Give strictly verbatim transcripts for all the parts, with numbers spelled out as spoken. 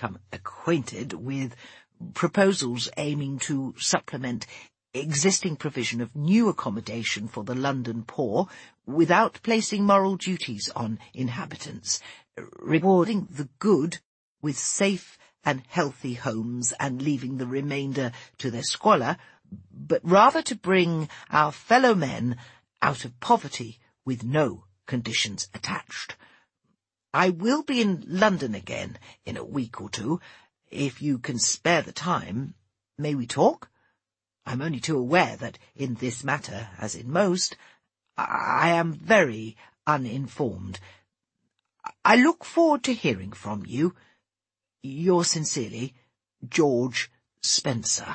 become acquainted with proposals aiming to supplement existing provision of new accommodation for the London poor without placing moral duties on inhabitants, rewarding the good with safe and healthy homes and leaving the remainder to their squalor, but rather to bring our fellow men out of poverty with no conditions attached. I will be in London again in a week or two. If you can spare the time, may we talk? I'm only too aware that in this matter, as in most, I am very uninformed. I look forward to hearing from you. Yours sincerely, George Spencer.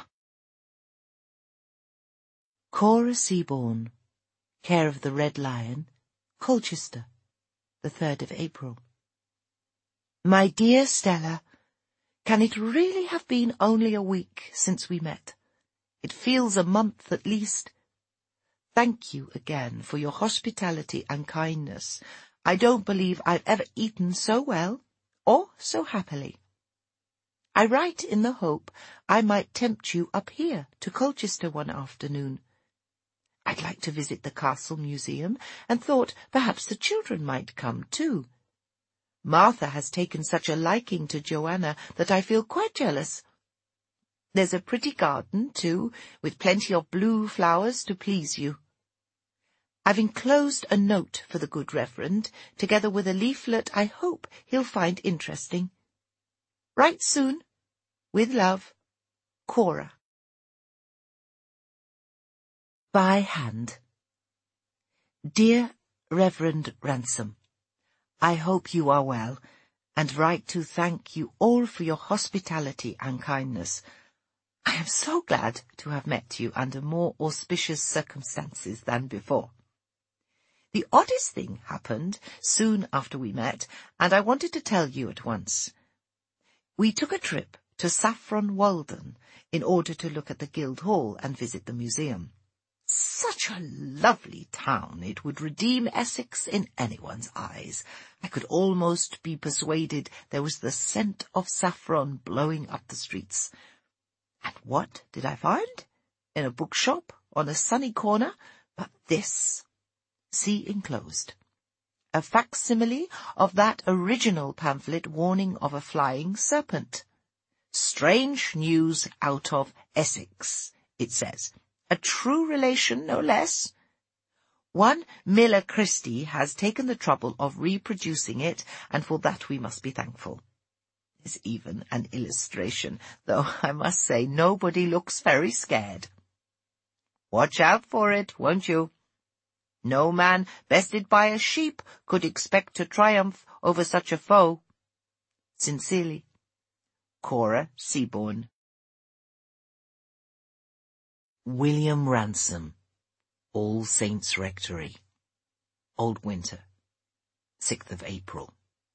Cora Seaborn, care of the Red Lion, Colchester, the third of April. My dear Stella, can it really have been only a week since we met? It feels a month at least. Thank you again for your hospitality and kindness. I don't believe I've ever eaten so well or so happily. I write in the hope I might tempt you up here to Colchester one afternoon. I'd like to visit the Castle Museum and thought perhaps the children might come too. Martha has taken such a liking to Joanna that I feel quite jealous. There's a pretty garden, too, with plenty of blue flowers to please you. I've enclosed a note for the good Reverend, together with a leaflet I hope he'll find interesting. Write soon. With love, Cora. By hand. Dear Reverend Ransom, I hope you are well, and write to thank you all for your hospitality and kindness. I am so glad to have met you under more auspicious circumstances than before. The oddest thing happened soon after we met, and I wanted to tell you at once. We took a trip to Saffron Walden in order to look at the Guildhall and visit the museum. Such a lovely town, it would redeem Essex in anyone's eyes. I could almost be persuaded there was the scent of saffron blowing up the streets. And what did I find? In a bookshop on a sunny corner, but this. See enclosed. A facsimile of that original pamphlet warning of a flying serpent. Strange news out of Essex, it says. A true relation, no less. One Miller Christie has taken the trouble of reproducing it, and for that we must be thankful. There's even an illustration, though I must say nobody looks very scared. Watch out for it, won't you? No man bested by a sheep could expect to triumph over such a foe. Sincerely, Cora Seaborn. William Ransom, All Saints Rectory, Old Winter, sixth of April.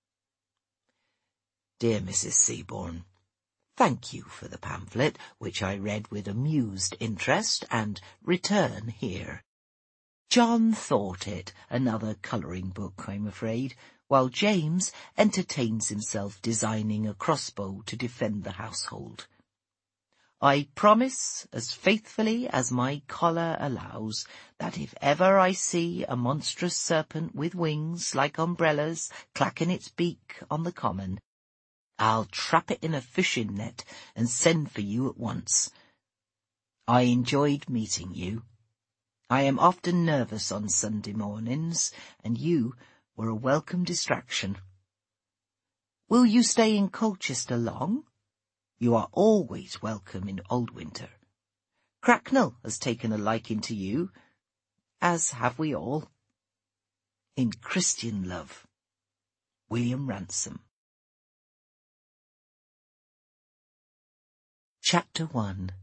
Dear Missus Seaborn, thank you for the pamphlet, which I read with amused interest, and return here. John thought it another colouring book, I'm afraid, while James entertains himself designing a crossbow to defend the household. I promise, as faithfully as my collar allows, that if ever I see a monstrous serpent with wings like umbrellas clacking its beak on the common, I'll trap it in a fishing net and send for you at once. I enjoyed meeting you. I am often nervous on Sunday mornings, and you were a welcome distraction. Will you stay in Colchester long? You are always welcome in Old Winter. Cracknell has taken a liking to you, as have we all. In Christian love, William Ransom. Chapter one.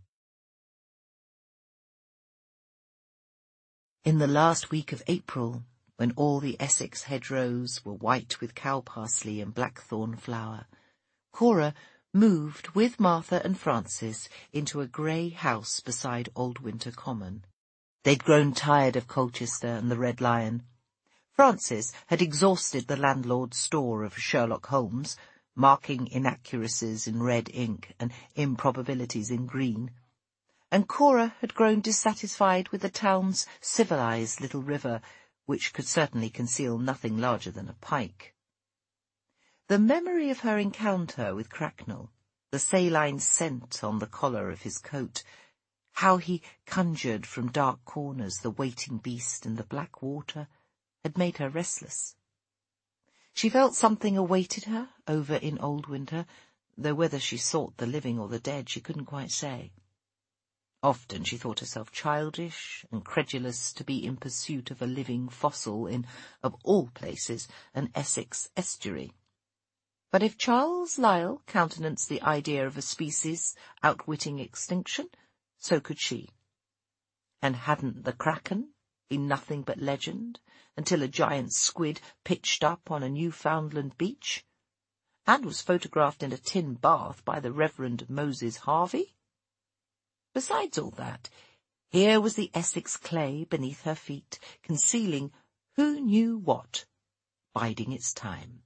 In the last week of April, when all the Essex hedgerows were white with cow parsley and blackthorn flower, Cora moved with Martha and Francis into a grey house beside Old Winter Common. They'd grown tired of Colchester and the Red Lion. Francis had exhausted the landlord's store of Sherlock Holmes. marking inaccuracies in red ink and improbabilities in green, and Cora had grown dissatisfied with the town's civilized little river, which could certainly conceal nothing larger than a pike. The memory of her encounter with Cracknell, the saline scent on the collar of his coat, how he conjured from dark corners the waiting beast in the black water, had made her restless. She felt something awaited her over in Oldwinter, though whether she sought the living or the dead she couldn't quite say. Often she thought herself childish and credulous to be in pursuit of a living fossil in, of all places, an Essex estuary. But if Charles Lyell countenanced the idea of a species outwitting extinction, so could she. And hadn't the Kraken been nothing but legend, until a giant squid pitched up on a Newfoundland beach, and was photographed in a tin bath by the Reverend Moses Harvey? Besides all that, here was the Essex clay beneath her feet, concealing who knew what, biding its time.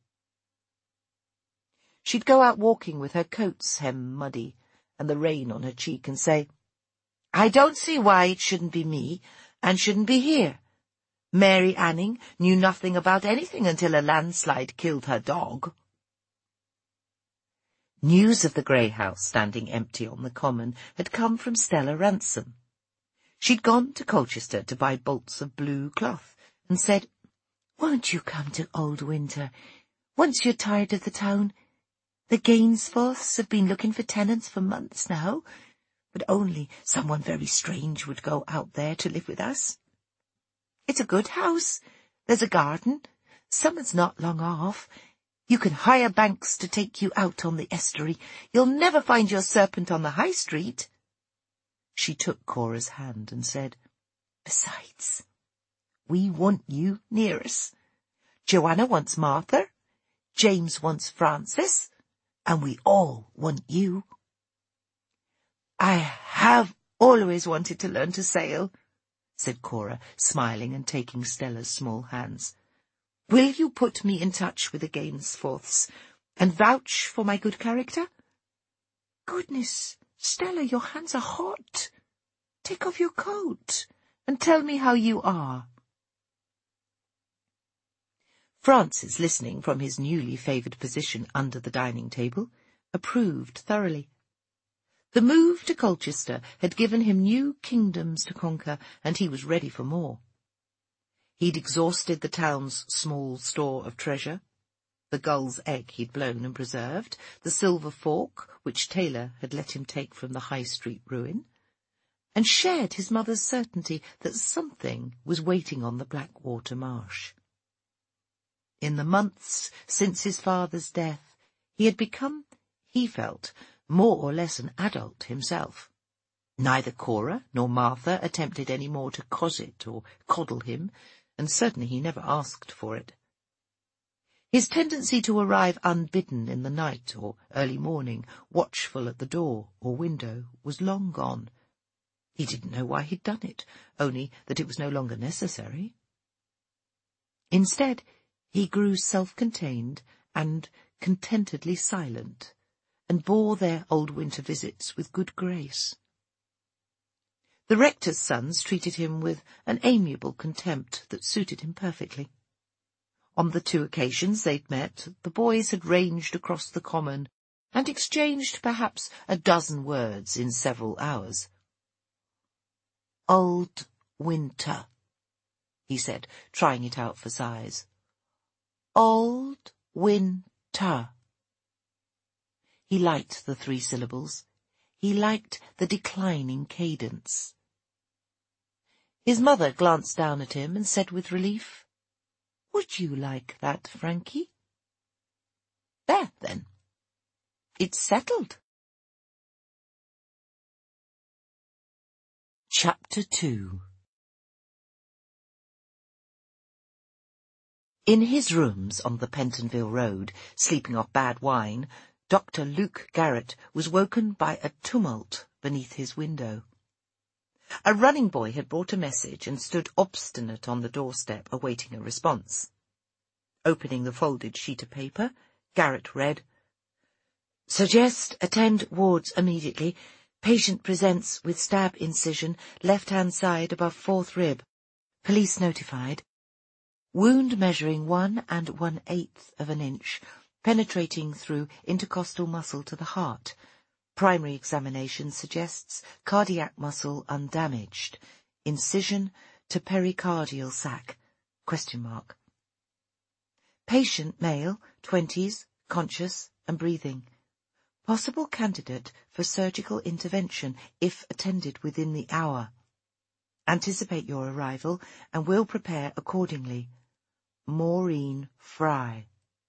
She'd go out walking with her coat's hem muddy and the rain on her cheek and say, "I don't see why it shouldn't be me, and shouldn't be here. Mary Anning knew nothing about anything until a landslide killed her dog." News of the grey house standing empty on the common had come from Stella Ransom. She'd gone to Colchester to buy bolts of blue cloth, and said, "Won't you come to Oldwinter? Once you're tired of the town. The Gainsforths have been looking for tenants for months now, but only someone very strange would go out there to live with us. It's a good house. There's a garden. Summer's not long off. You can hire banks to take you out on the estuary. You'll never find your serpent on the high street." She took Cora's hand and said, "Besides, we want you near us. Joanna wants Martha, James wants Francis, and we all want you." "I have always wanted to learn to sail," said Cora, smiling and taking Stella's small hands. "Will you put me in touch with the Gainsforths, and vouch for my good character?" "Goodness, Stella, your hands are hot. Take off your coat, and tell me how you are." Francis, listening from his newly favoured position under the dining table, approved thoroughly. The move to Colchester had given him new kingdoms to conquer, and he was ready for more. He'd exhausted the town's small store of treasure, the gull's egg he'd blown and preserved, the silver fork which Taylor had let him take from the High Street ruin, and shared his mother's certainty that something was waiting on the Blackwater marsh. In the months since his father's death, he had become, he felt, more or less an adult himself. Neither Cora nor Martha attempted any more to cosset or coddle him, and certainly he never asked for it. His tendency to arrive unbidden in the night or early morning, watchful at the door or window, was long gone. He didn't know why he'd done it, only that it was no longer necessary. Instead, he grew self-contained and contentedly silent, and bore their Oldwinter visits with good grace. The rector's sons treated him with an amiable contempt that suited him perfectly. On the two occasions they'd met, the boys had ranged across the common and exchanged perhaps a dozen words in several hours. "Oldwinter," he said, trying it out for size. "Oldwinter." He liked the three syllables. He liked the declining cadence. His mother glanced down at him and said with relief, "Would you like that, Frankie?" "There, then. It's settled." Chapter two. In his rooms on the Pentonville Road, sleeping off bad wine, Doctor Luke Garrett was woken by a tumult beneath his window. A running boy had brought a message and stood obstinate on the doorstep, awaiting a response. Opening the folded sheet of paper, Garrett read, Suggest attend wards immediately. Patient presents with stab incision, left-hand side above fourth rib. Police notified. Wound measuring one and one-eighth of an inch, penetrating through intercostal muscle to the heart. Primary examination suggests cardiac muscle undamaged. Incision to pericardial sac. Question mark. Patient male, twenties, conscious and breathing. Possible candidate for surgical intervention if attended within the hour. Anticipate your arrival and will prepare accordingly. Maureen Fry.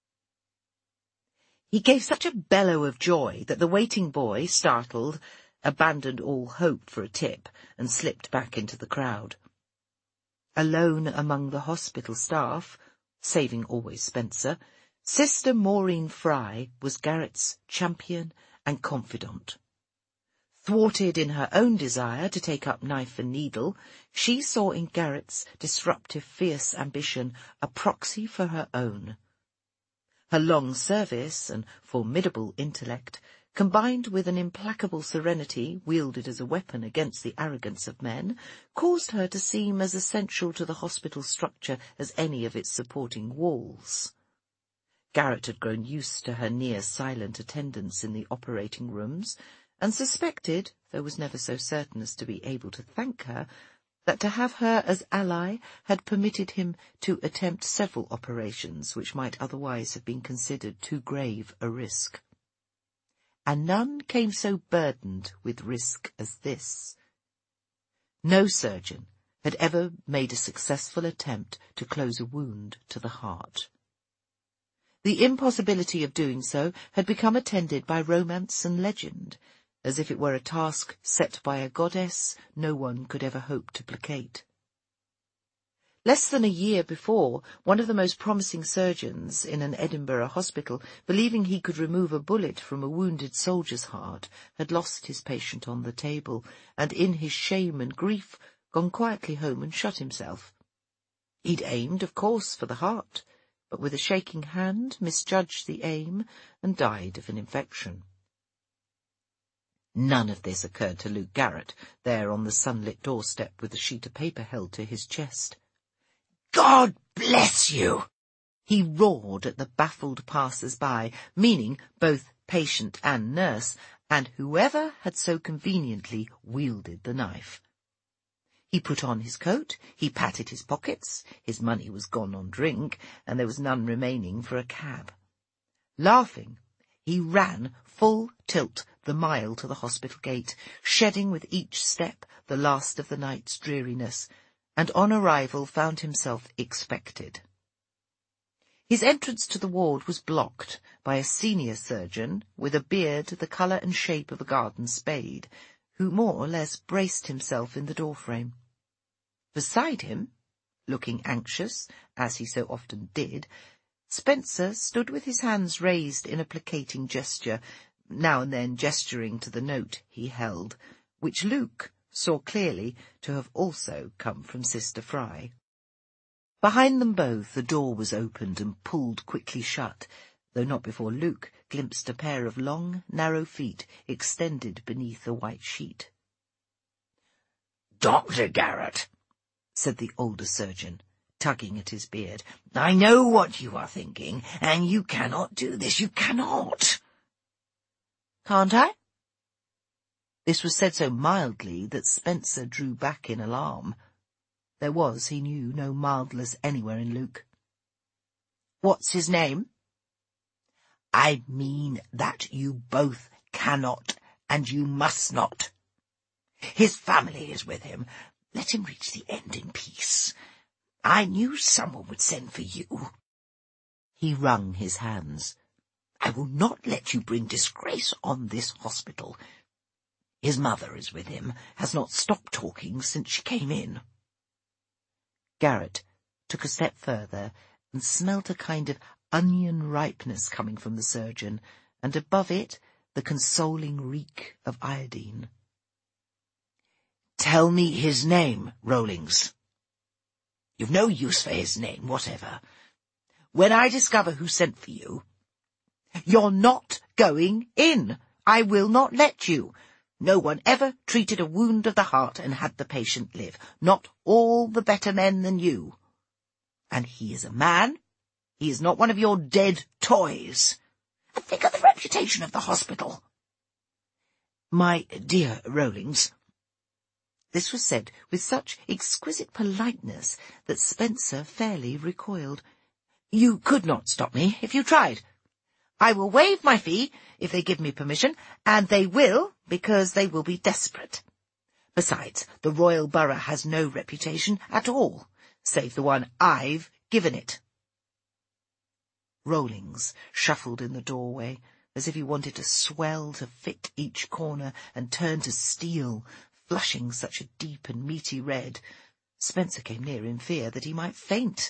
He gave such a bellow of joy that the waiting boy, startled, abandoned all hope for a tip and slipped back into the crowd. Alone among the hospital staff, saving always Spencer, Sister Maureen Fry was Garrett's champion and confidant. Thwarted in her own desire to take up knife and needle, she saw in Garrett's disruptive, fierce ambition a proxy for her own. Her long service and formidable intellect, combined with an implacable serenity wielded as a weapon against the arrogance of men, caused her to seem as essential to the hospital structure as any of its supporting walls. Garrett had grown used to her near-silent attendance in the operating rooms, and suspected, though was never so certain as to be able to thank her, that to have her as ally had permitted him to attempt several operations which might otherwise have been considered too grave a risk. And none came so burdened with risk as this. No surgeon had ever made a successful attempt to close a wound to the heart. The impossibility of doing so had become attended by romance and legend, as if it were a task set by a goddess no one could ever hope to placate. Less than a year before, one of the most promising surgeons in an Edinburgh hospital, believing he could remove a bullet from a wounded soldier's heart, had lost his patient on the table, and in his shame and grief gone quietly home and shut himself. He'd aimed, of course, for the heart, but with a shaking hand misjudged the aim and died of an infection. None of this occurred to Luke Garrett, there on the sunlit doorstep with the sheet of paper held to his chest. "God bless you!" he roared at the baffled passers-by, meaning both patient and nurse, and whoever had so conveniently wielded the knife. He put on his coat, he patted his pockets, his money was gone on drink, and there was none remaining for a cab. Laughing, he ran full tilt the mile to the hospital gate, shedding with each step the last of the night's dreariness, and on arrival found himself expected. His entrance to the ward was blocked by a senior surgeon with a beard the colour and shape of a garden spade, who more or less braced himself in the doorframe. Beside him, looking anxious, as he so often did, Spencer stood with his hands raised in a placating gesture, now and then gesturing to the note he held, which Luke saw clearly to have also come from Sister Fry. Behind them both the door was opened and pulled quickly shut, though not before Luke glimpsed a pair of long, narrow feet extended beneath a white sheet. "Doctor Garrett," said the older surgeon, tugging at his beard, "I know what you are thinking, and you cannot do this, you cannot." "Can't I?" This was said so mildly that Spencer drew back in alarm. There was, he knew, no mildness anywhere in Luke. "What's his name?" "I mean that you both cannot, and you must not. His family is with him. Let him reach the end in peace. I knew someone would send for you." He wrung his hands. "I will not let you bring disgrace on this hospital. His mother is with him, has not stopped talking since she came in." Garrett took a step further and smelt a kind of onion ripeness coming from the surgeon, and above it the consoling reek of iodine. "Tell me his name, Rollings." "You've no use for his name, whatever. When I discover who sent for you, You're not going in. I will not let you. No one ever treated a wound of the heart and had the patient live. Not all the better men than you. And he is a man. He is not one of your dead toys. And think of the reputation of the hospital. My dear Rowlings. This was said with such exquisite politeness that Spencer fairly recoiled. You could not stop me if you tried. I will waive my fee if they give me permission, and they will, because they will be desperate. Besides, the Royal Borough has no reputation at all, save the one I've given it. Rowlings shuffled in the doorway, as if he wanted to swell to fit each corner and turn to steel, flushing such a deep and meaty red. Spencer came near in fear that he might faint.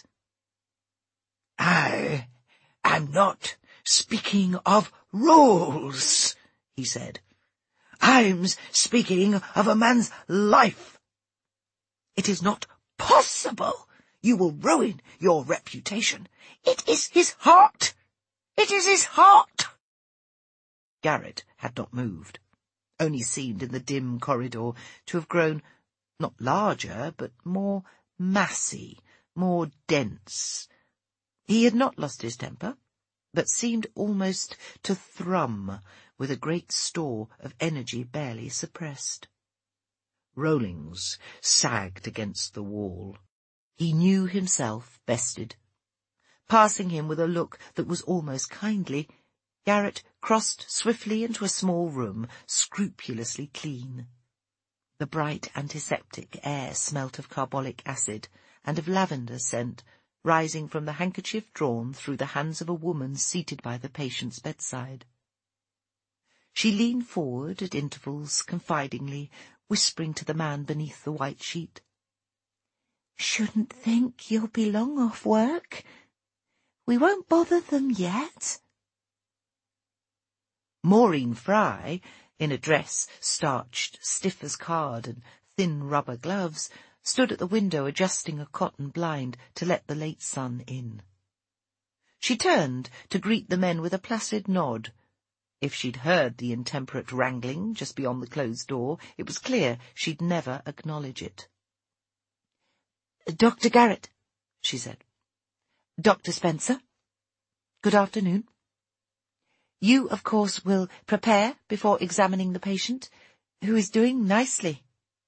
I am not speaking of rules, he said. I'm speaking of a man's life. It is not possible. You will ruin your reputation. It is his heart. It is his heart. Garrett had not moved, only seemed in the dim corridor to have grown not larger, but more massy, more dense. He had not lost his temper, but seemed almost to thrum with a great store of energy barely suppressed. Rowlings sagged against the wall. He knew himself bested. Passing him with a look that was almost kindly, Garrett crossed swiftly into a small room, scrupulously clean. The bright antiseptic air smelt of carbolic acid and of lavender scent, rising from the handkerchief drawn through the hands of a woman seated by the patient's bedside. She leaned forward at intervals, confidingly, whispering to the man beneath the white sheet. "Shouldn't think you'll be long off work. We won't bother them yet." Maureen Fry, in a dress starched, stiff as card, and thin rubber gloves, stood at the window adjusting a cotton blind to let the late sun in. She turned to greet the men with a placid nod. If she'd heard the intemperate wrangling just beyond the closed door, it was clear she'd never acknowledge it. "Doctor Garrett," she said. "Doctor Spencer. Good afternoon. You, of course, will prepare before examining the patient, who is doing nicely."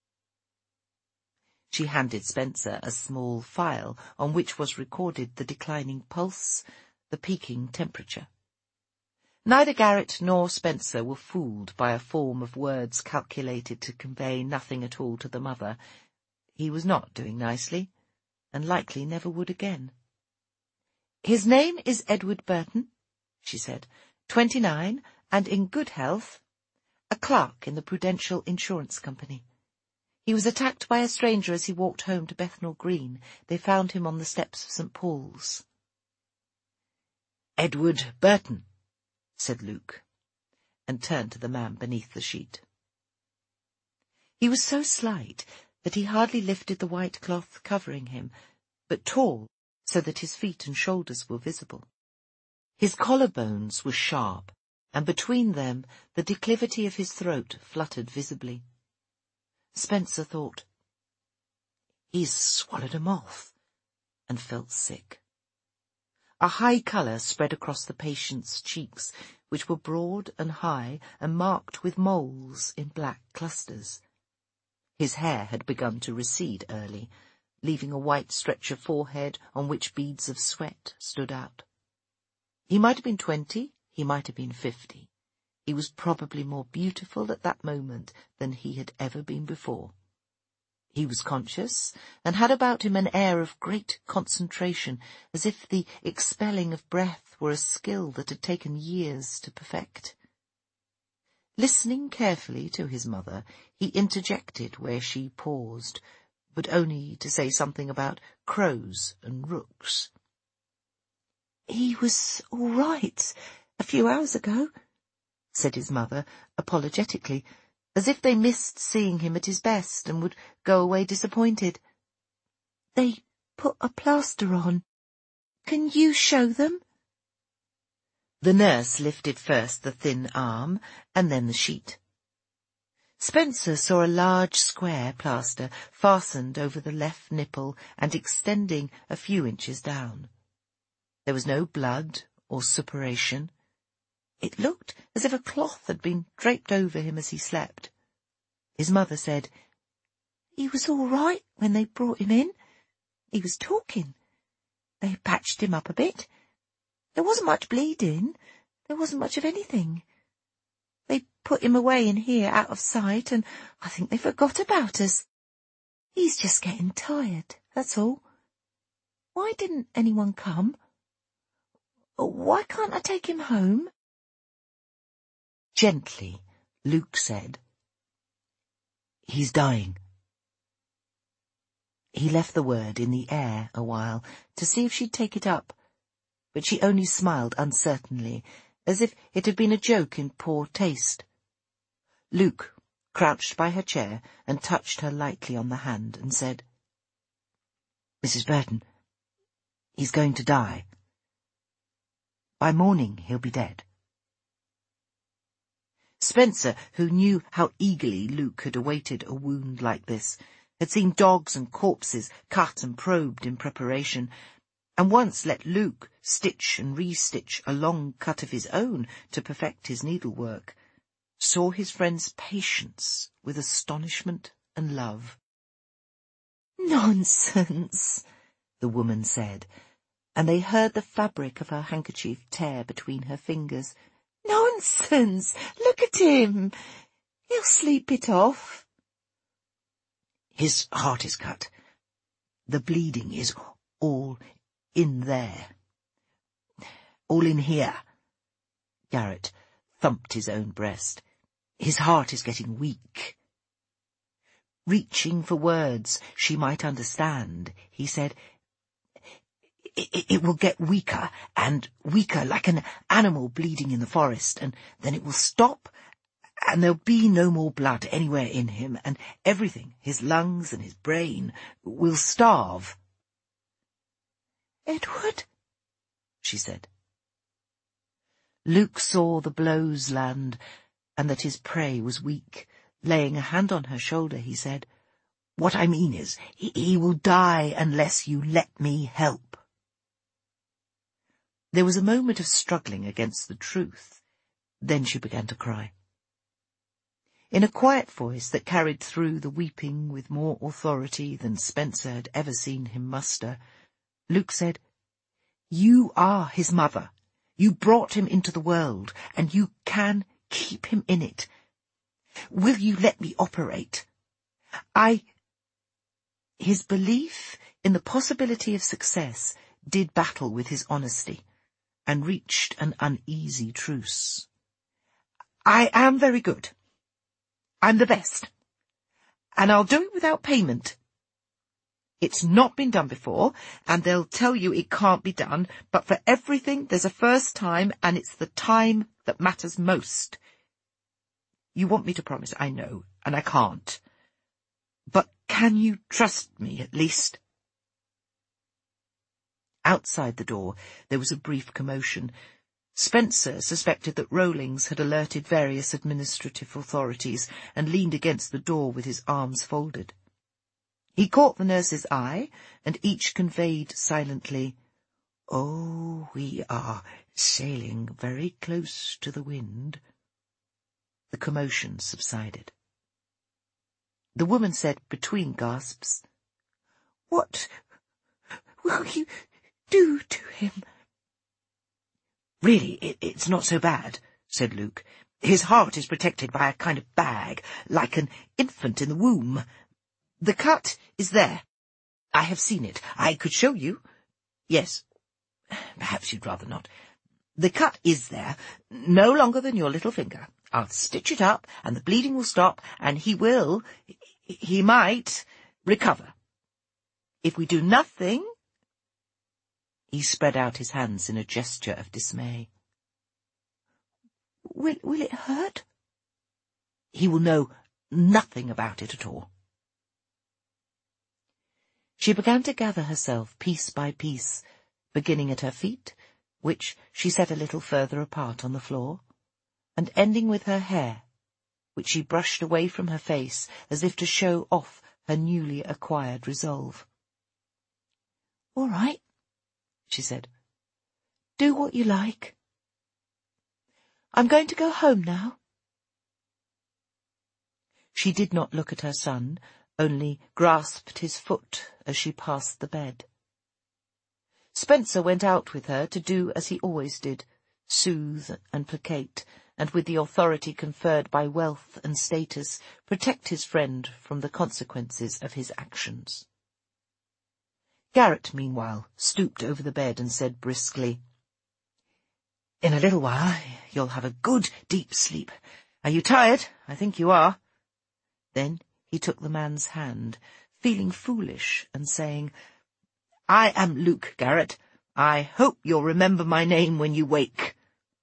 She handed Spencer a small file on which was recorded the declining pulse, the peaking temperature. Neither Garrett nor Spencer were fooled by a form of words calculated to convey nothing at all to the mother. He was not doing nicely, and likely never would again. "His name is Edward Burton," she said, twenty-nine, and in good health, a clerk in the Prudential Insurance Company. He was attacked by a stranger as he walked home to Bethnal Green. They found him on the steps of St Paul's." "Edward Burton," said Luke, and turned to the man beneath the sheet. He was so slight that he hardly lifted the white cloth covering him, but tall, so that his feet and shoulders were visible. His collarbones were sharp, and between them the declivity of his throat fluttered visibly. Spencer thought, "He's swallowed a moth," and felt sick. A high colour spread across the patient's cheeks, which were broad and high and marked with moles in black clusters. His hair had begun to recede early, leaving a white stretch of forehead on which beads of sweat stood out. He might have been twenty, he might have been fifty. He was probably more beautiful at that moment than he had ever been before. He was conscious, and had about him an air of great concentration, as if the expelling of breath were a skill that had taken years to perfect. Listening carefully to his mother, he interjected where she paused, but only to say something about crows and rooks. "He was all right a few hours ago," said his mother, apologetically, as if they missed seeing him at his best and would go away disappointed. "They put a plaster on. Can you show them?" The nurse lifted first the thin arm and then the sheet. Spencer saw a large square plaster fastened over the left nipple and extending a few inches down. There was no blood or suppuration. It looked as if a cloth had been draped over him as he slept. His mother said, "He was all right when they brought him in. He was talking. They patched him up a bit. There wasn't much bleeding. There wasn't much of anything. They put him away in here out of sight, and I think they forgot about us. He's just getting tired, that's all. Why didn't anyone come? Why can't I take him home?" Gently, Luke said, "He's dying." He left the word in the air a while to see if she'd take it up, but she only smiled uncertainly, as if it had been a joke in poor taste. Luke crouched by her chair and touched her lightly on the hand and said, "Missus Burton, he's going to die. By morning he'll be dead." Spencer, who knew how eagerly Luke had awaited a wound like this, had seen dogs and corpses cut and probed in preparation, and once let Luke stitch and re-stitch a long cut of his own to perfect his needlework, saw his friend's patience with astonishment and love. "Nonsense," the woman said, and they heard the fabric of her handkerchief tear between her fingers. "Nonsense! Look at him! He'll sleep it off." "His heart is cut. The bleeding is all in there. All in here." Garrett thumped his own breast. "His heart is getting weak." Reaching for words she might understand, he said, It, it will get weaker and weaker, like an animal bleeding in the forest, and then it will stop, and there'll be no more blood anywhere in him, and everything, his lungs and his brain, will starve." "Edward," she said. Luke saw the blows land, and that his prey was weak. Laying a hand on her shoulder, he said, "What I mean is, he, he will die unless you let me help." There was a moment of struggling against the truth. Then she began to cry. In a quiet voice that carried through the weeping with more authority than Spencer had ever seen him muster, Luke said, "You are his mother. You brought him into the world, and you can keep him in it. Will you let me operate? I—" His belief in the possibility of success did battle with his honesty, and reached an uneasy truce. "I am very good. I'm the best. And I'll do it without payment. It's not been done before, and they'll tell you it can't be done, but for everything there's a first time, and it's the time that matters most. You want me to promise, I know, and I can't. But can you trust me, at least?" Outside the door there was a brief commotion. Spencer suspected that Rowlings had alerted various administrative authorities and leaned against the door with his arms folded. He caught the nurse's eye, and each conveyed silently, "Oh, we are sailing very close to the wind." The commotion subsided. The woman said between gasps, "What will you do to him?" "Really, it, it's not so bad," said Luke. "His heart is protected by a kind of bag, like an infant in the womb. The cut is there. I have seen it. I could show you. Yes, perhaps you'd rather not. The cut is there, no longer than your little finger. I'll stitch it up, and the bleeding will stop, and he will, he might, recover. If we do nothing—" He spread out his hands in a gesture of dismay. Will, will it hurt?" "He will know nothing about it at all." She began to gather herself piece by piece, beginning at her feet, which she set a little further apart on the floor, and ending with her hair, which she brushed away from her face as if to show off her newly acquired resolve. "All right," she said. "Do what you like. I'm going to go home now." She did not look at her son, only grasped his foot as she passed the bed. Spencer went out with her to do as he always did, soothe and placate, and with the authority conferred by wealth and status, protect his friend from the consequences of his actions. Garrett, meanwhile, stooped over the bed and said briskly, "In a little while you'll have a good deep sleep. Are you tired? I think you are." Then he took the man's hand, feeling foolish and saying, "I am Luke Garrett. I hope you'll remember my name when you wake."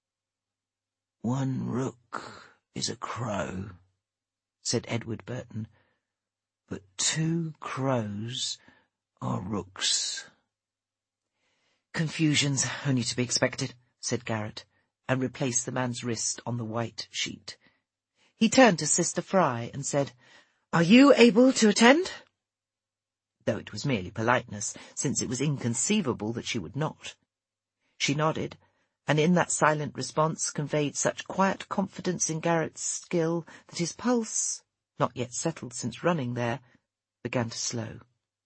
"One rook is a crow," said Edward Burton, "but two crows are rooks." "Confusion's only to be expected," said Garrett, and replaced the man's wrist on the white sheet. He turned to Sister Fry and said, "Are you able to attend?" Though it was merely politeness, since it was inconceivable that she would not. She nodded, and in that silent response conveyed such quiet confidence in Garrett's skill that his pulse, not yet settled since running there, began to slow.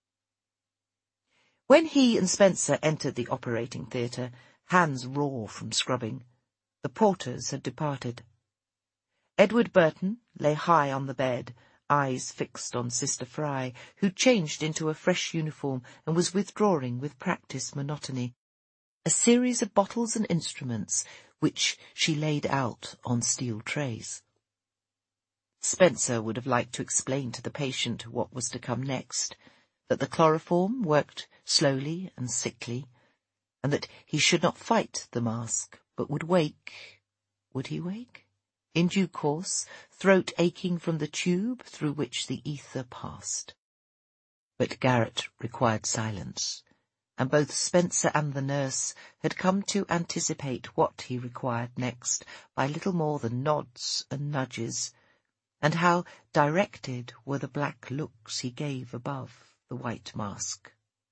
When he and Spencer entered the operating theatre, hands raw from scrubbing, the porters had departed. Edward Burton lay high on the bed, eyes fixed on Sister Fry, who changed into a fresh uniform and was withdrawing with practised monotony a series of bottles and instruments which she laid out on steel trays. Spencer would have liked to explain to the patient what was to come next, that the chloroform worked slowly and sickly, and that he should not fight the mask, but would wake. Would he wake? In due course, throat aching from the tube through which the ether passed. But Garrett required silence, and both Spencer and the nurse had come to anticipate what he required next by little more than nods and nudges, and how directed were the black looks he gave above the white mask.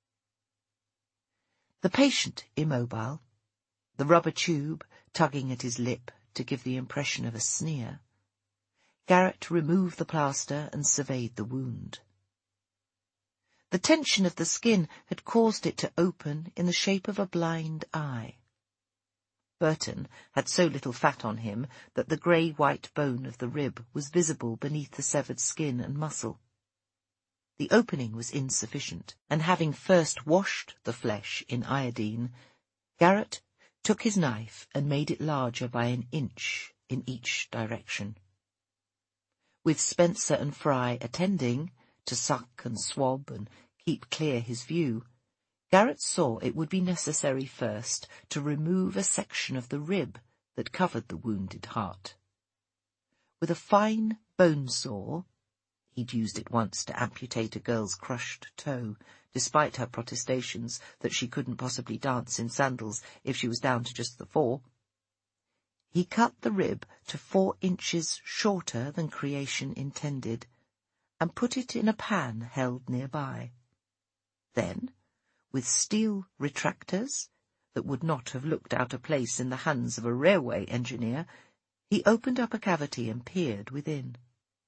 The patient immobile, the rubber tube tugging at his lip to give the impression of a sneer, Garrett removed the plaster and surveyed the wound. The tension of the skin had caused it to open in the shape of a blind eye. Burton had so little fat on him that the grey-white bone of the rib was visible beneath the severed skin and muscle. The opening was insufficient, and having first washed the flesh in iodine, Garrett took his knife and made it larger by an inch in each direction. With Spencer and Fry attending, to suck and swab and keep clear his view, Garrett saw it would be necessary first to remove a section of the rib that covered the wounded heart. With a fine bone saw, he'd used it once to amputate a girl's crushed toe, despite her protestations that she couldn't possibly dance in sandals if she was down to just the four, he cut the rib to four inches shorter than creation intended, and put it in a pan held nearby. Then, with steel retractors that would not have looked out of place in the hands of a railway engineer, he opened up a cavity and peered within.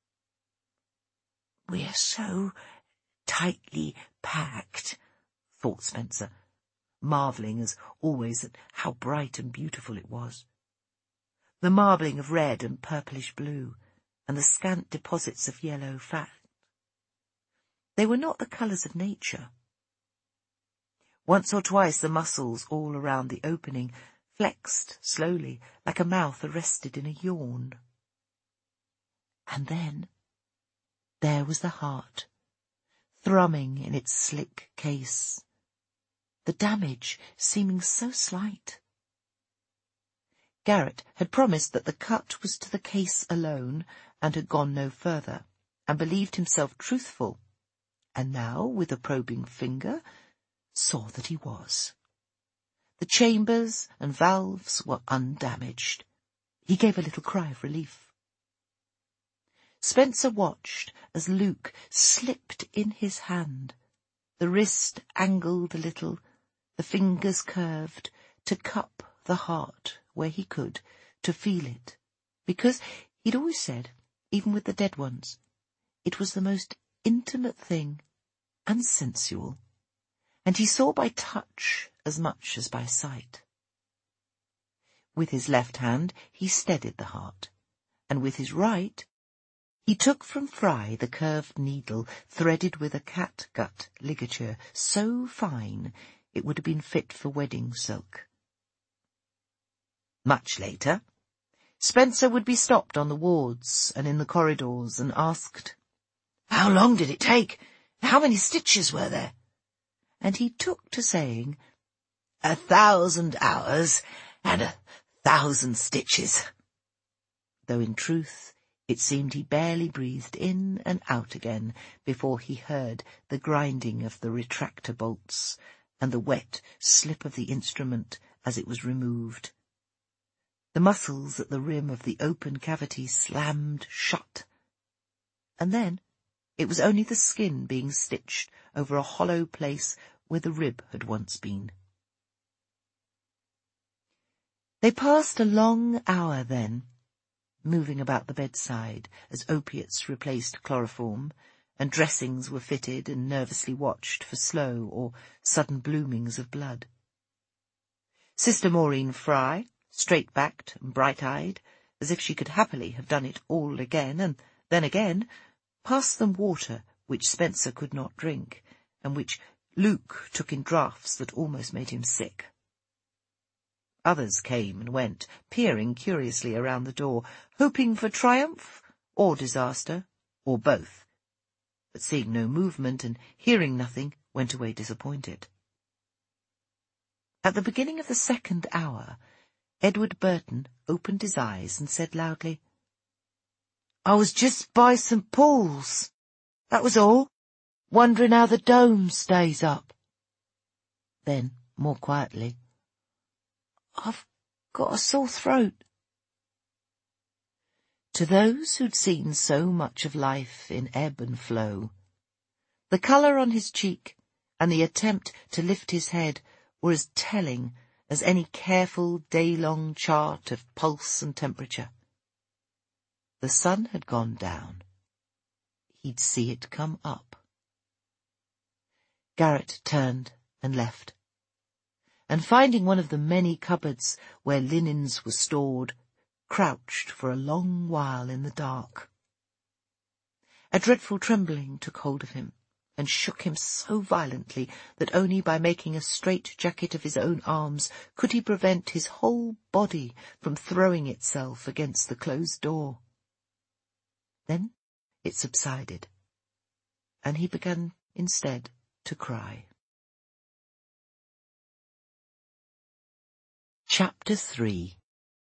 "We're so tightly packed," thought Spencer, marvelling as always at how bright and beautiful it was. The marbling of red and purplish blue, and the scant deposits of yellow fat. They were not the colours of nature. Once or twice the muscles all around the opening flexed slowly, like a mouth arrested in a yawn. And then there was the heart, thrumming in its slick case, the damage seeming so slight. Garrett had promised that the cut was to the case alone, and had gone no further, and believed himself truthful, and now, with a probing finger, saw that he was. The chambers and valves were undamaged. He gave a little cry of relief. Spencer watched as Luke slipped in his hand, the wrist angled a little, the fingers curved, to cup the heart where he could, to feel it, because he'd always said, even with the dead ones, it was the most intimate thing and sensual, and he saw by touch as much as by sight. With his left hand he steadied the heart, and with his right he took from Fry the curved needle threaded with a catgut ligature so fine it would have been fit for wedding silk. Much later, Spencer would be stopped on the wards and in the corridors and asked, "How long did it take? How many stitches were there?" And he took to saying, "A thousand hours and a thousand stitches," though in truth it seemed he barely breathed in and out again before he heard the grinding of the retractor bolts and the wet slip of the instrument as it was removed. The muscles at the rim of the open cavity slammed shut, and then it was only the skin being stitched over a hollow place where the rib had once been. They passed a long hour then, moving about the bedside as opiates replaced chloroform, and dressings were fitted and nervously watched for slow or sudden bloomings of blood. Sister Maureen Fry, straight-backed and bright-eyed, as if she could happily have done it all again, and then again, passed them water which Spencer could not drink, and which Luke took in draughts that almost made him sick. Others came and went, peering curiously around the door, hoping for triumph or disaster, or both, but seeing no movement and hearing nothing, went away disappointed. At the beginning of the second hour, Edward Burton opened his eyes and said loudly, "I was just by St Paul's. That was all. Wondering how the dome stays up." Then, more quietly, "I've got a sore throat." To those who'd seen so much of life in ebb and flow, the colour on his cheek and the attempt to lift his head were as telling as any careful day-long chart of pulse and temperature. The sun had gone down. He'd see it come up. Garrett turned and left, and finding one of the many cupboards where linens were stored, crouched for a long while in the dark. A dreadful trembling took hold of him, and shook him so violently that only by making a strait-jacket of his own arms could he prevent his whole body from throwing itself against the closed door. Then it subsided, and he began instead to cry. Chapter three.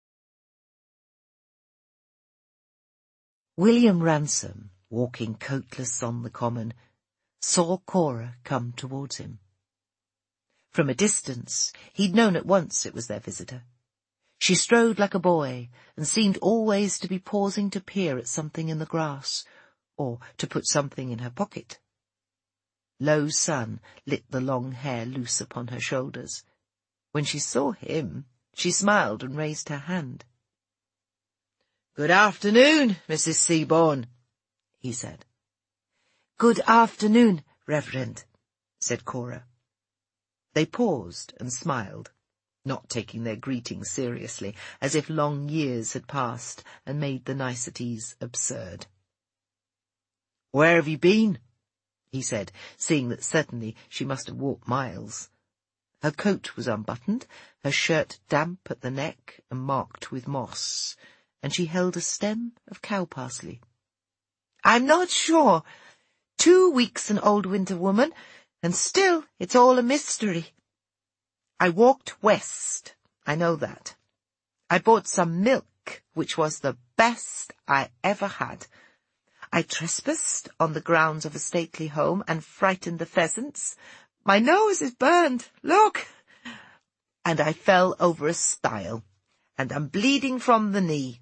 William Ransom, walking coatless on the common, saw Cora come towards him. From a distance, he'd known at once it was their visitor. She strode like a boy, and seemed always to be pausing to peer at something in the grass, or to put something in her pocket. Low sun lit the long hair loose upon her shoulders. When she saw him, she smiled and raised her hand. "Good afternoon, Missus Seaborn," he said. "Good afternoon, Reverend," said Cora. They paused and smiled, not taking their greeting seriously, as if long years had passed and made the niceties absurd. "Where have you been?" he said, seeing that certainly she must have walked miles. Her coat was unbuttoned, her shirt damp at the neck and marked with moss, and she held a stem of cow parsley. "I'm not sure. Two weeks an old winter woman, and still it's all a mystery. I walked west, I know that. I bought some milk, which was the best I ever had. I trespassed on the grounds of a stately home and frightened the pheasants. My nose is burned, look! and I fell over a stile, and I'm bleeding from the knee.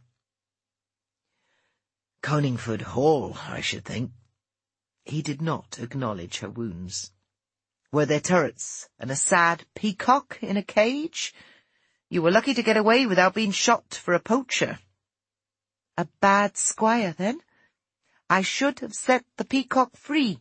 Coningford Hall, I should think. He did not acknowledge her wounds. Were there turrets and a sad peacock in a cage? You were lucky to get away without being shot for a poacher. A bad squire, then? I should have set the peacock free.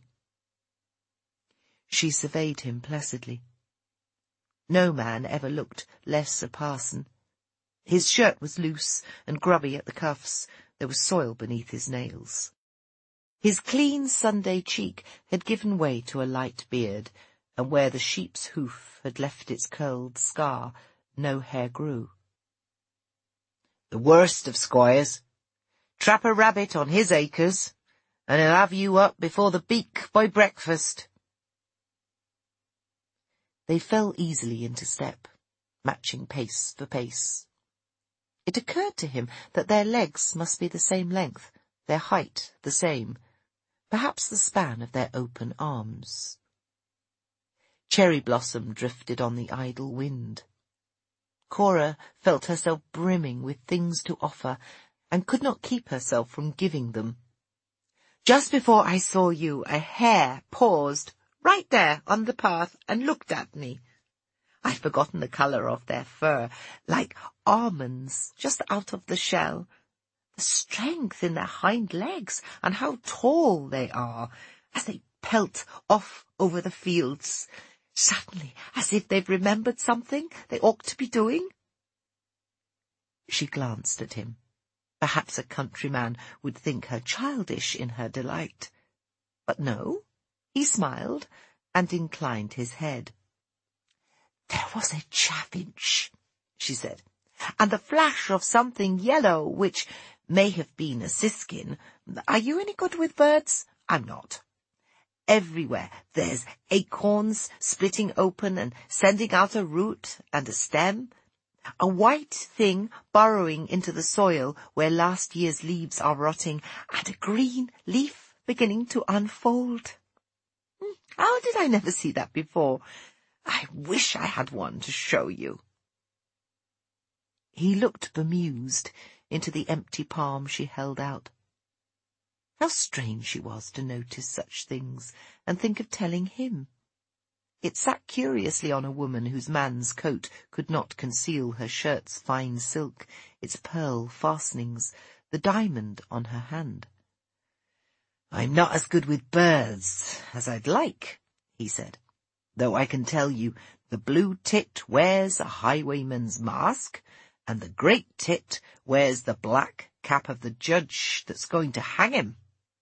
She surveyed him placidly. No man ever looked less a parson. His shirt was loose and grubby at the cuffs. There was soil beneath his nails. His clean Sunday cheek had given way to a light beard, and where the sheep's hoof had left its curled scar, no hair grew. The worst of squires. Trap a rabbit on his acres, and he'll have you up before the beak by breakfast. They fell easily into step, matching pace for pace. It occurred to him that their legs must be the same length, their height the same, perhaps the span of their open arms. Cherry blossom drifted on the idle wind. Cora felt herself brimming with things to offer, and could not keep herself from giving them. Just before I saw you, a hare paused right there on the path and looked at me. I'd forgotten the colour of their fur, like almonds just out of the shell. The strength in their hind legs, and how tall they are, as they pelt off over the fields, suddenly as if they've remembered something they ought to be doing. She glanced at him. Perhaps a countryman would think her childish in her delight. But no, he smiled and inclined his head. There was a chaffinch, she said, and the flash of something yellow, which may have been a siskin. Are you any good with birds? I'm not. Everywhere there's acorns splitting open and sending out a root and a stem, a white thing burrowing into the soil where last year's leaves are rotting, and a green leaf beginning to unfold. How did I never see that before? I wish I had one to show you. He looked bemused into the empty palm she held out. How strange she was to notice such things and think of telling him. It sat curiously on a woman whose man's coat could not conceal her shirt's fine silk, its pearl fastenings, the diamond on her hand. I'm not as good with birds as I'd like, he said, though I can tell you the blue tit wears a highwayman's mask, and the great tit wears the black cap of the judge that's going to hang him.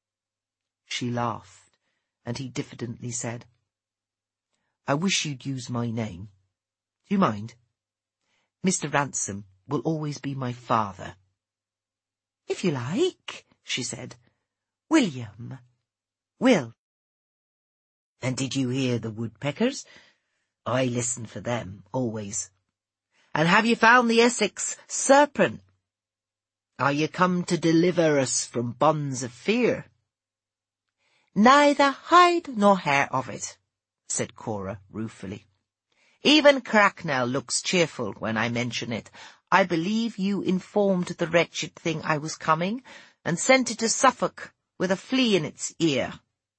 She laughed, and he diffidently said, I wish you'd use my name. Do you mind? Mister Ransom will always be my father. If you like, she said. William. Will. And did you hear the woodpeckers? I listen for them, always. And have you found the Essex serpent? Are you come to deliver us from bonds of fear? Neither hide nor hair of it, said Cora ruefully. Even Cracknell looks cheerful when I mention it. I believe you informed the wretched thing I was coming, and sent it to Suffolk with a flea in its ear.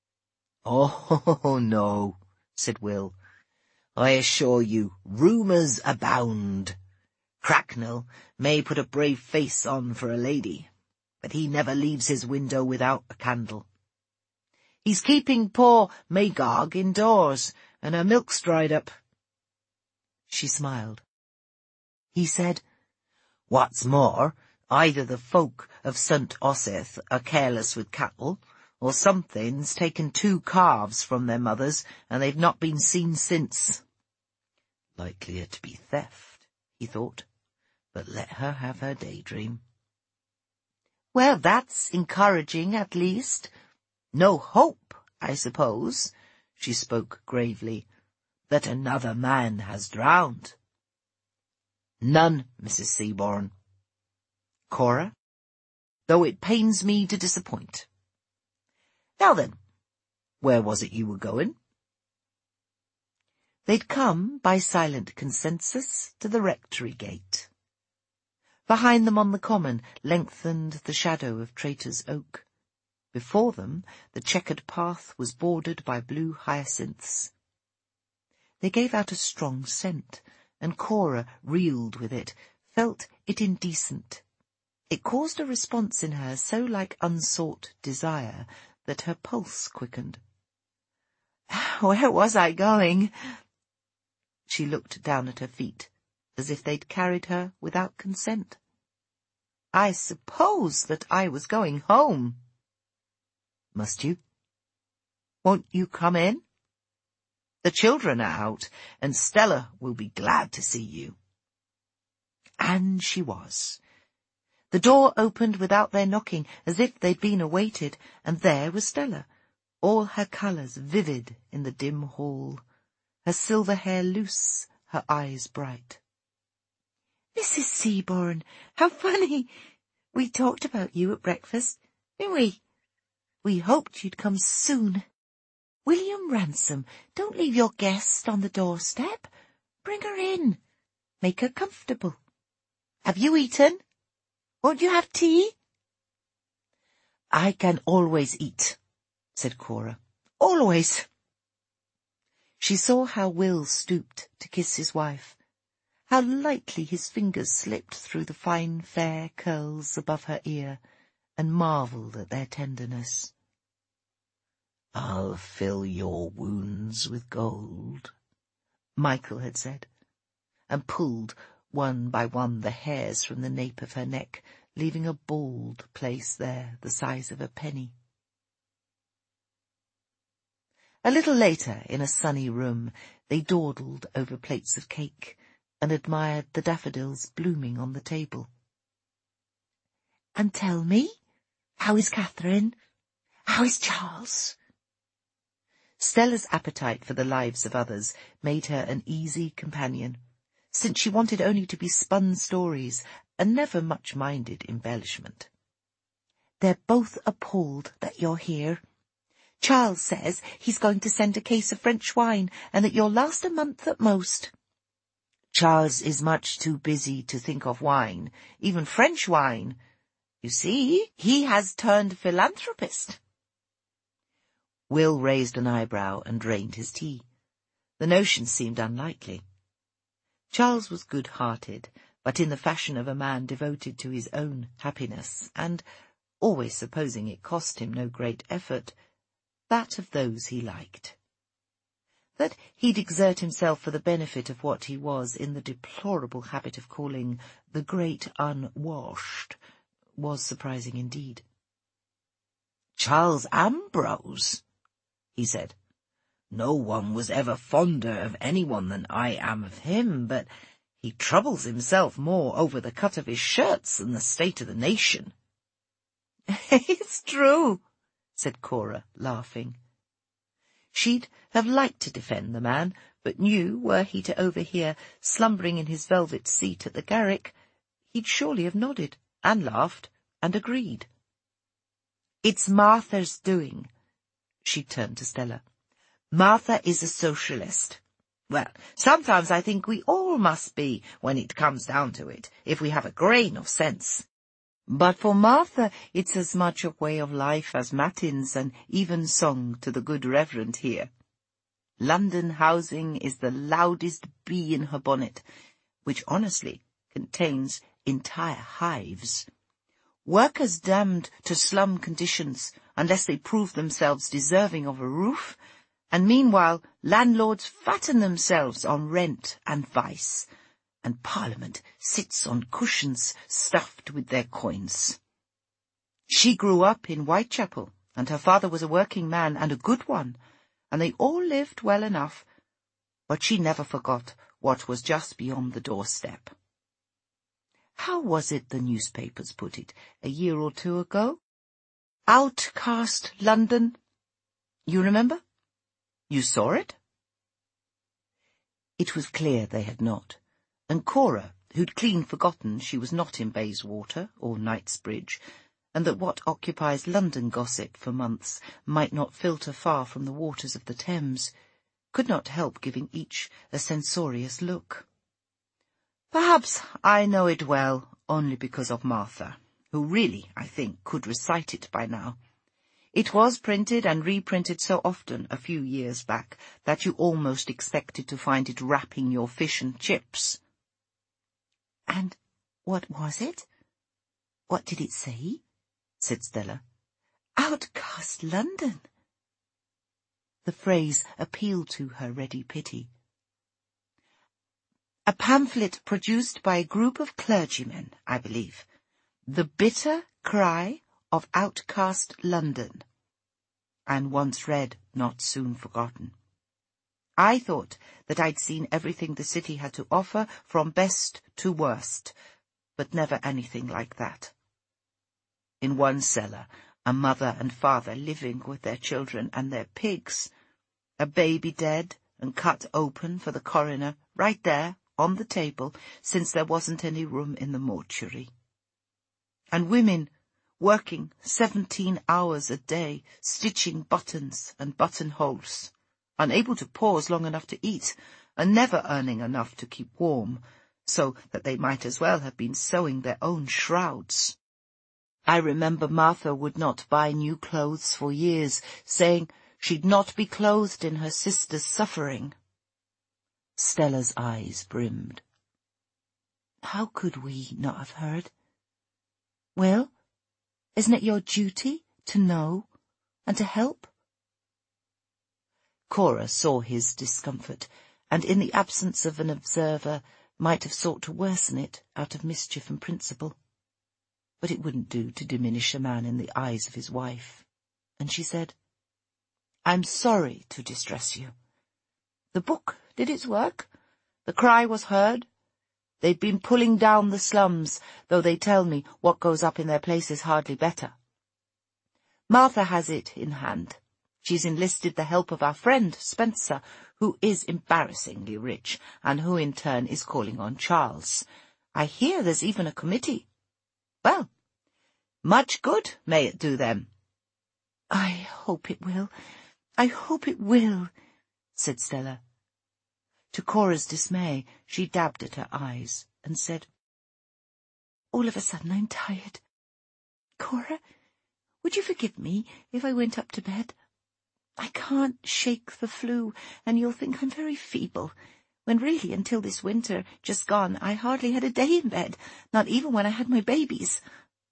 Oh, no, said Will. I assure you, rumours abound. Cracknell may put a brave face on for a lady, but he never leaves his window without a candle. He's keeping poor Magog indoors, and her milk's dried up. She smiled. He said, What's more, either the folk of Saint Osyth are careless with cattle, or something's taken two calves from their mothers, and they've not been seen since. Likelier to be theft, he thought, but let her have her daydream. Well, that's encouraging, at least. No hope, I suppose, she spoke gravely, that another man has drowned. None, Missus Seaborn. Cora, though it pains me to disappoint. Now then, where was it you were going? They'd come, by silent consensus, to the rectory gate. Behind them on the common lengthened the shadow of Traitor's Oak. Before them the checkered path was bordered by blue hyacinths. They gave out a strong scent, and Cora reeled with it, felt it indecent. It caused a response in her so like unsought desire that her pulse quickened. Where was I going? She looked down at her feet, as if they'd carried her without consent. I suppose that I was going home. Must you? Won't you come in? The children are out, and Stella will be glad to see you. And she was. The door opened without their knocking, as if they'd been awaited, and there was Stella, all her colours vivid in the dim hall, her silver hair loose, her eyes bright. Missus Seaborn, how funny! We talked about you at breakfast, didn't we? We hoped you'd come soon. William Ransom, don't leave your guest on the doorstep. Bring her in. Make her comfortable. Have you eaten? Won't you have tea? I can always eat, said Cora. Always. She saw how Will stooped to kiss his wife, how lightly his fingers slipped through the fine fair curls above her ear, and marvelled at their tenderness. I'll fill your wounds with gold, Michael had said, and pulled one by one the hairs from the nape of her neck, leaving a bald place there the size of a penny. A little later, in a sunny room, they dawdled over plates of cake and admired the daffodils blooming on the table. And tell me, how is Catherine? How is Charles? Stella's appetite for the lives of others made her an easy companion, since she wanted only to be spun stories and never much minded embellishment. They're both appalled that you're here. Charles says he's going to send a case of French wine and that you'll last a month at most. Charles is much too busy to think of wine, even French wine. You see, he has turned philanthropist. Will raised an eyebrow and drained his tea. The notion seemed unlikely. Charles was good-hearted, but in the fashion of a man devoted to his own happiness, and, always supposing it cost him no great effort, that of those he liked. That he'd exert himself for the benefit of what he was in the deplorable habit of calling the great unwashed was surprising indeed. Charles Ambrose, he said. No one was ever fonder of anyone than I am of him, but he troubles himself more over the cut of his shirts than the state of the nation. It's true, said Cora, laughing. She'd have liked to defend the man, but knew, were he to overhear, slumbering in his velvet seat at the Garrick, he'd surely have nodded, and laughed, and agreed. It's Martha's doing. She turned to Stella. Martha is a socialist. Well, sometimes I think we all must be, when it comes down to it, if we have a grain of sense. But for Martha it's as much a way of life as matins and even song to the good Reverend here. London housing is the loudest bee in her bonnet, which honestly contains entire hives. Workers damned to slum conditions unless they prove themselves deserving of a roof, and meanwhile landlords fatten themselves on rent and vice, and Parliament sits on cushions stuffed with their coins. She grew up in Whitechapel, and her father was a working man and a good one, and they all lived well enough, but she never forgot what was just beyond the doorstep. How was it the newspapers put it a year or two ago? Outcast London. You remember? You saw it? It was clear they had not, and Cora, who'd clean forgotten she was not in Bayswater or Knightsbridge, and that what occupies London gossip for months might not filter far from the waters of the Thames, could not help giving each a censorious look. Perhaps I know it well only because of Martha, who really, I think, could recite it by now. It was printed and reprinted so often a few years back that you almost expected to find it wrapping your fish and chips. And what was it? What did it say? Said Stella. Outcast London. The phrase appealed to her ready pity. A pamphlet produced by a group of clergymen, I believe. The bitter cry of outcast London, and once read, not soon forgotten. I thought that I'd seen everything the city had to offer, from best to worst, but never anything like that. In one cellar, a mother and father living with their children and their pigs, a baby dead and cut open for the coroner right there on the table, since there wasn't any room in the mortuary. And women working seventeen hours a day, stitching buttons and buttonholes, unable to pause long enough to eat, and never earning enough to keep warm, so that they might as well have been sewing their own shrouds. I remember Martha would not buy new clothes for years, saying she'd not be clothed in her sister's suffering. Stella's eyes brimmed. How could we not have heard? Well, isn't it your duty to know and to help? Cora saw his discomfort, and in the absence of an observer might have sought to worsen it out of mischief and principle. But it wouldn't do to diminish a man in the eyes of his wife, and she said, I'm sorry to distress you. The book did its work. The cry was heard. They've been pulling down the slums, though they tell me what goes up in their place is hardly better. Martha has it in hand. She's enlisted the help of our friend Spencer, who is embarrassingly rich, and who in turn is calling on Charles. I hear there's even a committee. Well, much good may it do them. I hope it will. I hope it will, said Stella. To Cora's dismay, she dabbed at her eyes and said, All of a sudden I'm tired. Cora, would you forgive me if I went up to bed? I can't shake the flu, and you'll think I'm very feeble, when really until this winter just gone I hardly had a day in bed, not even when I had my babies.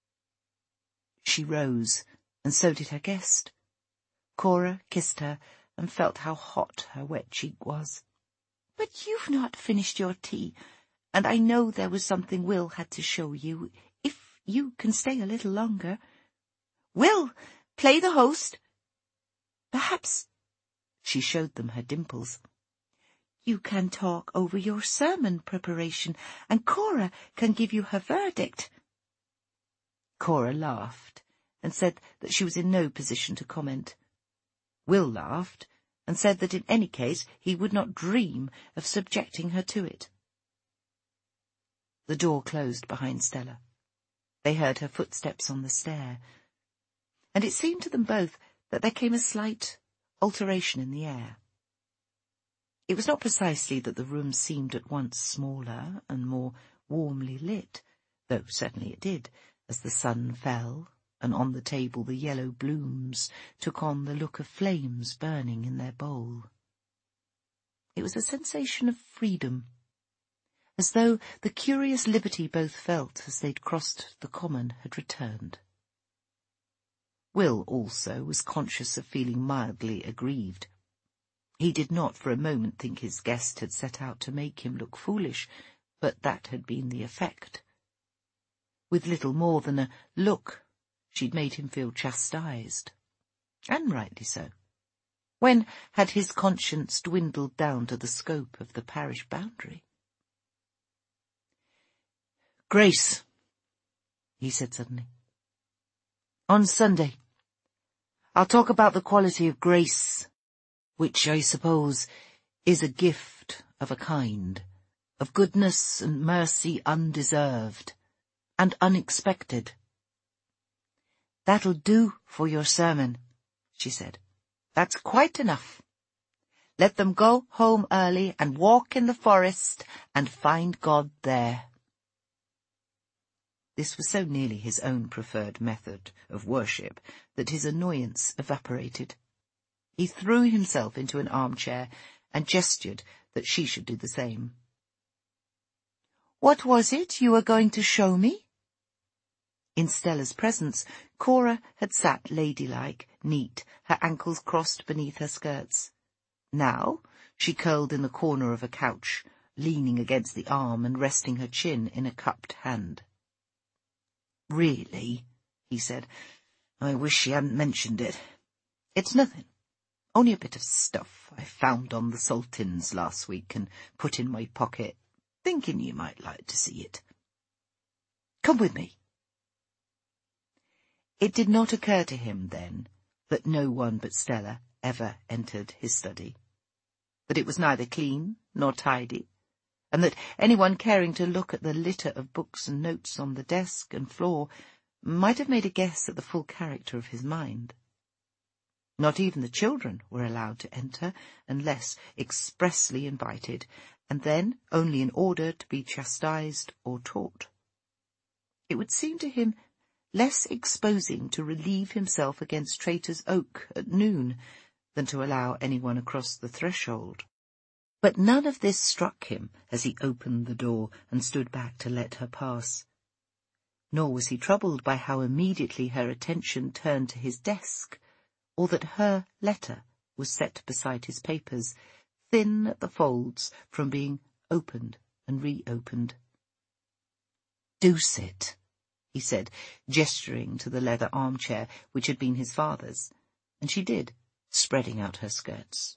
She rose, and so did her guest. Cora kissed her and felt how hot her wet cheek was. But you've not finished your tea, and I know there was something Will had to show you, if you can stay a little longer. Will, play the host. Perhaps, she showed them her dimples, you can talk over your sermon preparation, and Cora can give you her verdict. Cora laughed, and said that she was in no position to comment. Will laughed, and said that in any case he would not dream of subjecting her to it. The door closed behind Stella. They heard her footsteps on the stair, and it seemed to them both that there came a slight alteration in the air. It was not precisely that the room seemed at once smaller and more warmly lit, though certainly it did, as the sun fell, and on the table the yellow blooms took on the look of flames burning in their bowl. It was a sensation of freedom, as though the curious liberty both felt as they'd crossed the common had returned. Will also was conscious of feeling mildly aggrieved. He did not for a moment think his guest had set out to make him look foolish, but that had been the effect. With little more than a look, she'd made him feel chastised, and rightly so. When had his conscience dwindled down to the scope of the parish boundary? Grace, he said suddenly. On Sunday, I'll talk about the quality of grace, which I suppose is a gift of a kind, of goodness and mercy undeserved and unexpected. That'll do for your sermon, she said. That's quite enough. Let them go home early and walk in the forest and find God there. This was so nearly his own preferred method of worship that his annoyance evaporated. He threw himself into an armchair and gestured that she should do the same. "What was it you were going to show me?" In Stella's presence, Cora had sat ladylike, neat, her ankles crossed beneath her skirts. Now she curled in the corner of a couch, leaning against the arm and resting her chin in a cupped hand. "Really," he said, "I wish she hadn't mentioned it. It's nothing. Only a bit of stuff I found on the Saltins last week and put in my pocket, thinking you might like to see it. Come with me." It did not occur to him then that no one but Stella ever entered his study, that it was neither clean nor tidy, and that anyone caring to look at the litter of books and notes on the desk and floor might have made a guess at the full character of his mind. Not even the children were allowed to enter unless expressly invited, and then only in order to be chastised or taught. It would seem to him less exposing to relieve himself against Traitor's Oak at noon than to allow anyone across the threshold. But none of this struck him as he opened the door and stood back to let her pass. Nor was he troubled by how immediately her attention turned to his desk, or that her letter was set beside his papers, thin at the folds from being opened and reopened. "Do sit," he said, gesturing to the leather armchair which had been his father's, and she did, spreading out her skirts.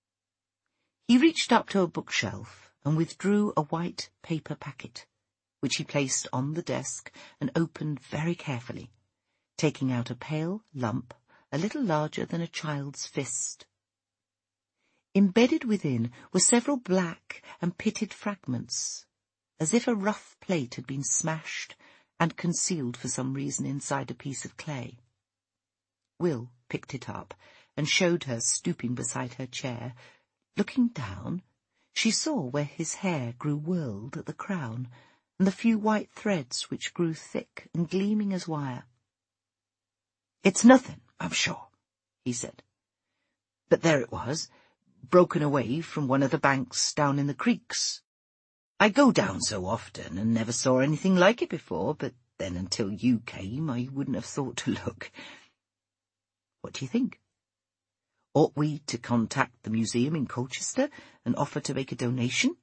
He reached up to a bookshelf and withdrew a white paper packet, which he placed on the desk and opened very carefully, taking out a pale lump a little larger than a child's fist. Embedded within were several black and pitted fragments, as if a rough plate had been smashed and concealed for some reason inside a piece of clay. Will picked it up and showed her stooping beside her chair. Looking down, she saw where his hair grew whirled at the crown, and the few white threads which grew thick and gleaming as wire. "It's nothing, I'm sure," he said. "But there it was, broken away from one of the banks down in the creeks. I go down so often and never saw anything like it before, but then until you came I wouldn't have thought to look. What do you think? Ought we to contact the museum in Colchester and offer to make a donation?"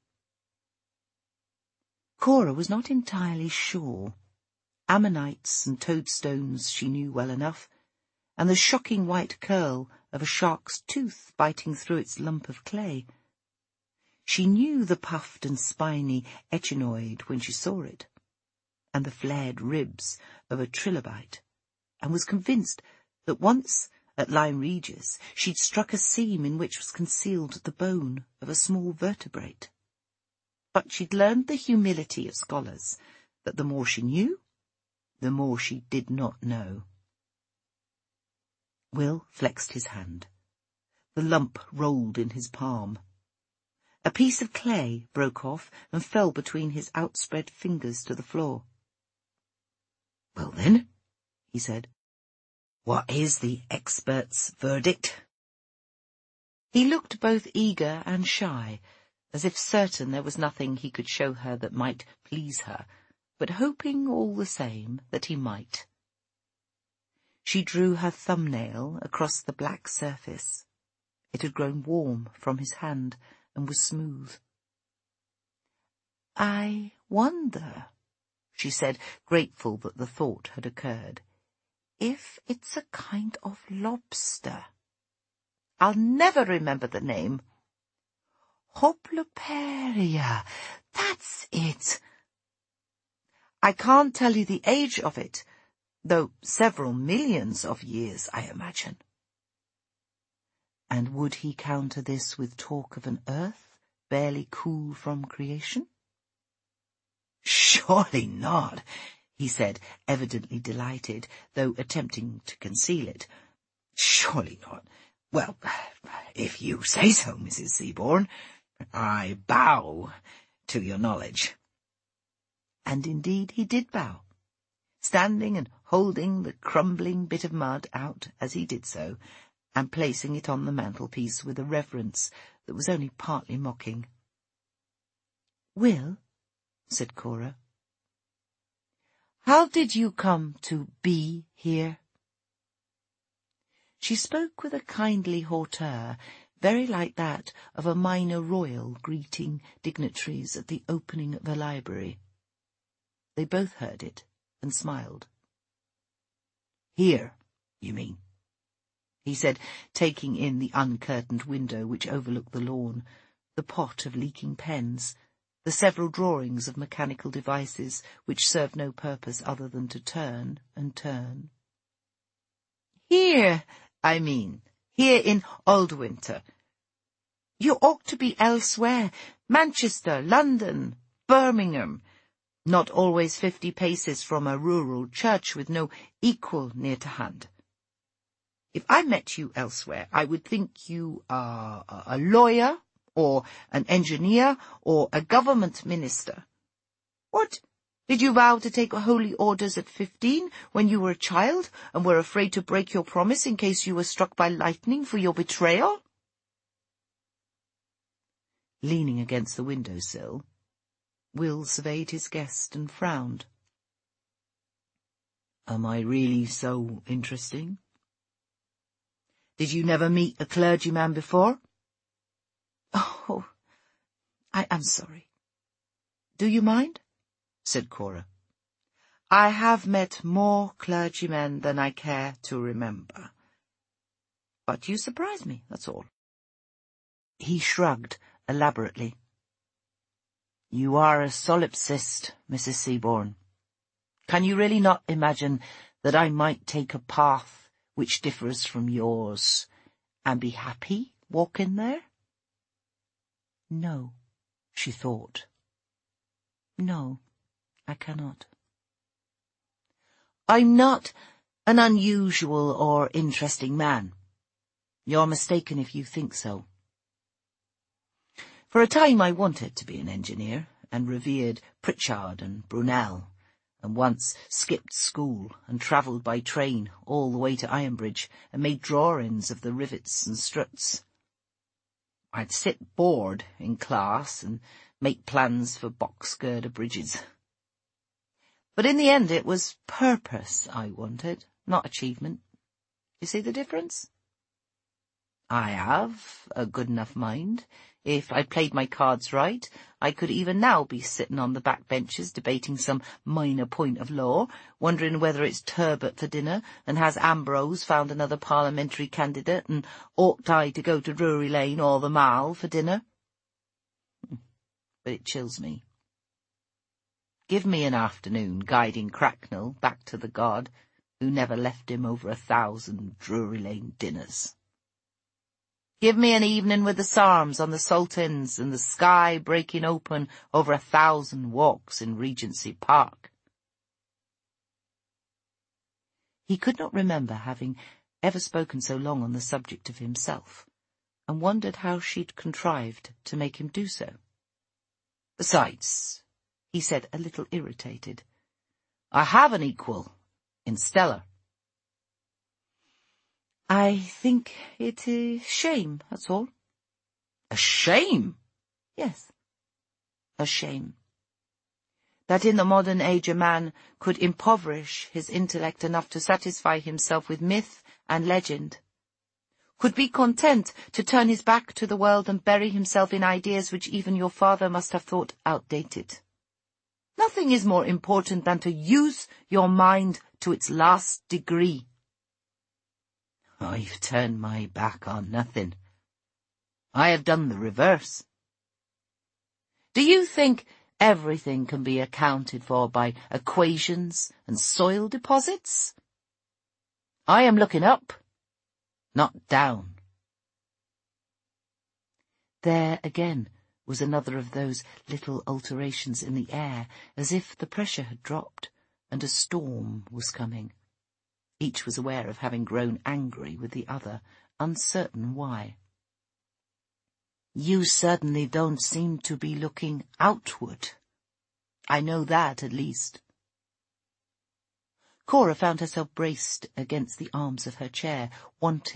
Cora was not entirely sure. Ammonites and toadstones she knew well enough, and the shocking white curl of a shark's tooth biting through its lump of clay. She knew the puffed and spiny echinoid when she saw it, and the flared ribs of a trilobite, and was convinced that once at Lyme Regis she'd struck a seam in which was concealed the bone of a small vertebrate. But she'd learned the humility of scholars, that the more she knew, the more she did not know. Will flexed his hand. The lump rolled in his palm. A piece of clay broke off and fell between his outspread fingers to the floor. "Well then," he said, "what is the expert's verdict?" He looked both eager and shy, as if certain there was nothing he could show her that might please her, but hoping all the same that he might. She drew her thumbnail across the black surface. It had grown warm from his hand and was smooth. "I wonder," she said, grateful that the thought had occurred, "if it's a kind of lobster. I'll never remember the name. Hoploperia, that's it. I can't tell you the age of it, though several millions of years, I imagine." And would he counter this with talk of an earth barely cool from creation? "Surely not," he said, evidently delighted, though attempting to conceal it. "Surely not. Well, if you say so, Missus Seaborn, I bow to your knowledge. And indeed he did bow, standing and holding the crumbling bit of mud out as he did so, and placing it on the mantelpiece with a reverence that was only partly mocking. "Will," said Cora, "how did you come to be here?" She spoke with a kindly hauteur, very like that of a minor royal greeting dignitaries at the opening of a library. They both heard it and smiled. "Here, you mean?" he said, taking in the uncurtained window which overlooked the lawn, the pot of leaking pens, the several drawings of mechanical devices which served no purpose other than to turn and turn. "Here, I mean, here in Aldwinter. You ought to be elsewhere, Manchester, London, Birmingham, not always fifty paces from a rural church with no equal near to hand. If I met you elsewhere, I would think you are a lawyer, or an engineer, or a government minister. What? Did you vow to take holy orders at fifteen, when you were a child, and were afraid to break your promise in case you were struck by lightning for your betrayal?" Leaning against the window-sill, Will surveyed his guest and frowned. "Am I really so interesting? Did you never meet a clergyman before?" "Oh, I am sorry. Do you mind?" said Cora. "I have met more clergymen than I care to remember. But you surprise me, that's all." He shrugged elaborately. "You are a solipsist, Missus Seaborn. Can you really not imagine that I might take a path which differs from yours, and be happy walking there?" "No," she thought. "No, I cannot." "I'm not an unusual or interesting man. You're mistaken if you think so. For a time I wanted to be an engineer, and revered Pritchard and Brunel, and once skipped school and travelled by train all the way to Ironbridge and made drawings of the rivets and struts. I'd sit bored in class and make plans for box girder bridges. But in the end it was purpose I wanted, not achievement. You see the difference? I have a good enough mind. If I played my cards right, I could even now be sitting on the back benches debating some minor point of law, wondering whether it's turbot for dinner, and has Ambrose found another parliamentary candidate, and ought I to go to Drury Lane or the Mall for dinner? But it chills me. Give me an afternoon guiding Cracknell back to the god who never left him over a thousand Drury Lane dinners. Give me an evening with the Psalms on the Saltings and the sky breaking open over a thousand walks in Regency Park. He could not remember having ever spoken so long on the subject of himself, and wondered how she'd contrived to make him do so. Besides, he said, a little irritated, I have an equal in Stella. I think it a shame, that's all. A shame? Yes, a shame. That in the modern age a man could impoverish his intellect enough to satisfy himself with myth and legend, could be content to turn his back to the world and bury himself in ideas which even your father must have thought outdated. Nothing is more important than to use your mind to its last degree. I've turned my back on nothing. I have done the reverse. Do you think everything can be accounted for by equations and soil deposits? I am looking up, not down. There again was another of those little alterations in the air, as if the pressure had dropped and a storm was coming. Each was aware of having grown angry with the other, uncertain why. "You certainly don't seem to be looking outward. I know that, at least." Cora found herself braced against the arms of her chair, wanting